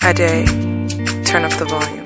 Ade, turn up the volume.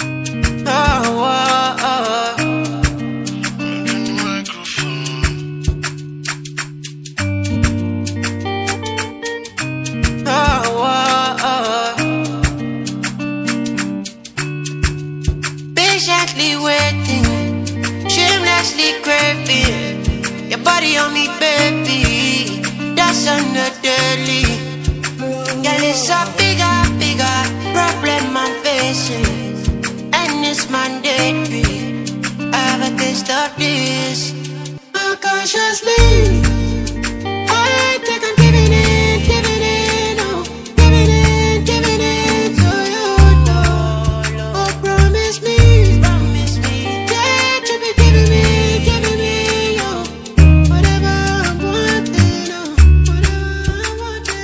Patiently waiting, shamelessly craving your body on me, baby. That's on the daily. Girl, it's a bigger problem I'm facing, and it's mandatory. I have a taste of this unconsciously. I think I'm giving in, oh, giving in to you, oh, promise me that you'll be giving me, oh, whatever I'm wanting, oh, whatever I'm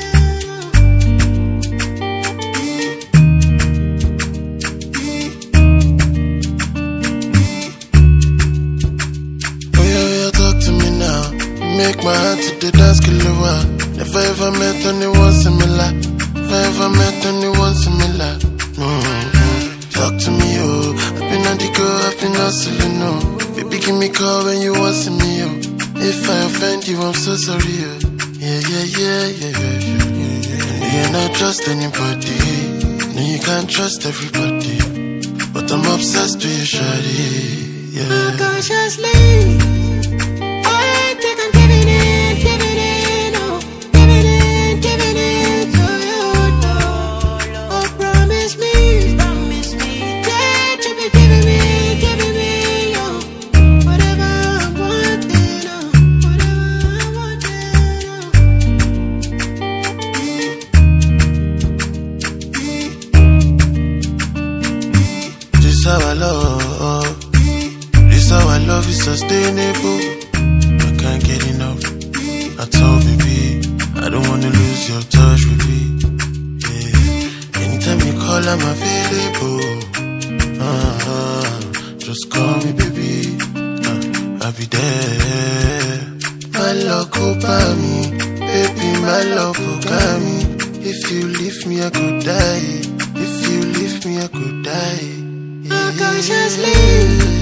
wanting, oh. Yeah, talk to me now. Make my heart to the dance kilowatt. Never ever met anyone similar. Never ever met anyone similar. Talk to me, oh. I've been on the go, I've been hustling, oh. Baby, give me call when you want to me, oh. If I offend you, I'm so sorry, oh. Yeah. You're not trust anybody. No, you can't trust everybody. But I'm obsessed with you, shawty. Yeah. Unconsciously. This how I love is sustainable. I can't get enough. I told baby, I don't wanna lose your touch, baby. Yeah. Anytime you call, I'm available. Just call me, baby. I'll be there. My love go by me, baby. My love will guide me. If you leave me, I could die. If you leave me, I could die. Unconsciously.